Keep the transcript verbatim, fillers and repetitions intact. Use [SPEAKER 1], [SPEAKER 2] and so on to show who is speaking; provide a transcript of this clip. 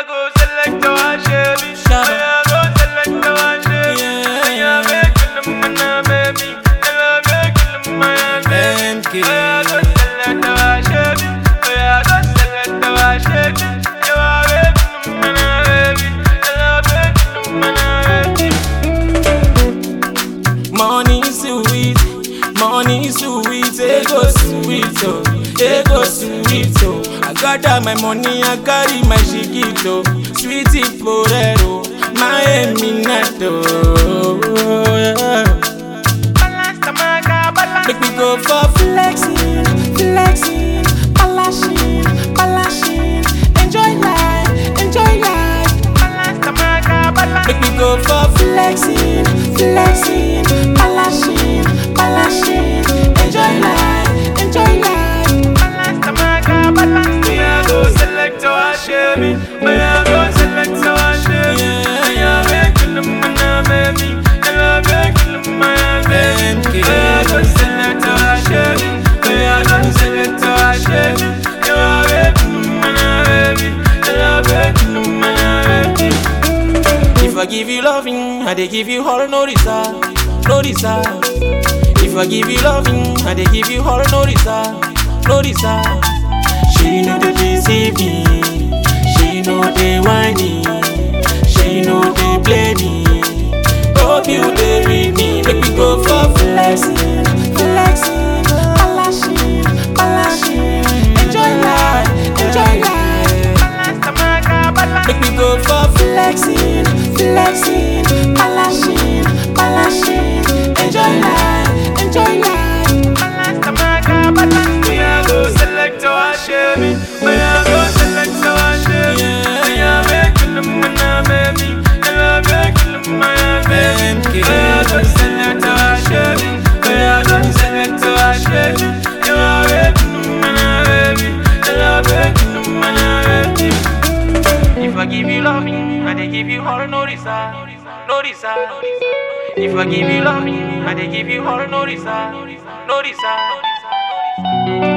[SPEAKER 1] go select our baby. I go select our baby. I make you my baby. I make you my baby. I go select our baby. I go select our baby. I make you my baby. I make you my baby.
[SPEAKER 2] Money sweet, money sweet, ego sweet, oh, ego sweet, oh. I got all my money, I carry my chiquito, sweetie porero, my eminato. Make me go for flexing, flexing, balashing, balashing, enjoy life, enjoy life. Make me go for flexing, flexing, balashing, balashing, enjoy life, enjoy life.
[SPEAKER 1] Me I go select our baby. Me I go select our baby. Me I make you my baby. I make you my baby. Me I go select our baby. Me I go select our baby. I make you my baby. I make you my baby.
[SPEAKER 2] If I give you loving, I dey give you all, no reserve, no reserve. If I give you loving, I dey give you all, no reserve, no reserve. She know they deceive me, she know they whiny, she know they play me. Hope you they read me, make me go for flexing, flexing, balashing, balashing, enjoy life, enjoy life. Make me go for flexing, flexing, balashing, balashing, enjoy life, enjoy life.
[SPEAKER 1] Me I go select our baby. Me I go select our baby. Me I make you my baby. I make you my baby. Me I go select our baby. Me I go select our baby. I make you my baby. I make you my baby.
[SPEAKER 2] If I give you loving, I dey give you all, no reserve, no reserve. If I give you loving, I dey give you all, no reserve, no reserve.